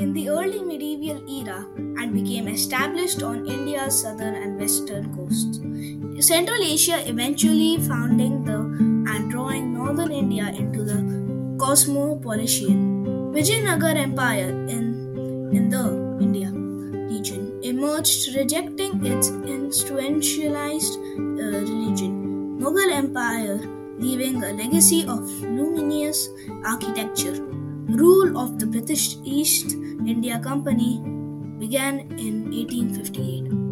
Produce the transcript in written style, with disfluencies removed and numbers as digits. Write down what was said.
in the early medieval era and became established on India's southern and western coasts. Central Asia eventually founding the and drawing northern India into the cosmopolitan Vijayanagar Empire in the India region emerged, rejecting its instrumentalized religion. Mughal Empire, leaving a legacy of luminous architecture. Rule of the British East India Company began in 1858.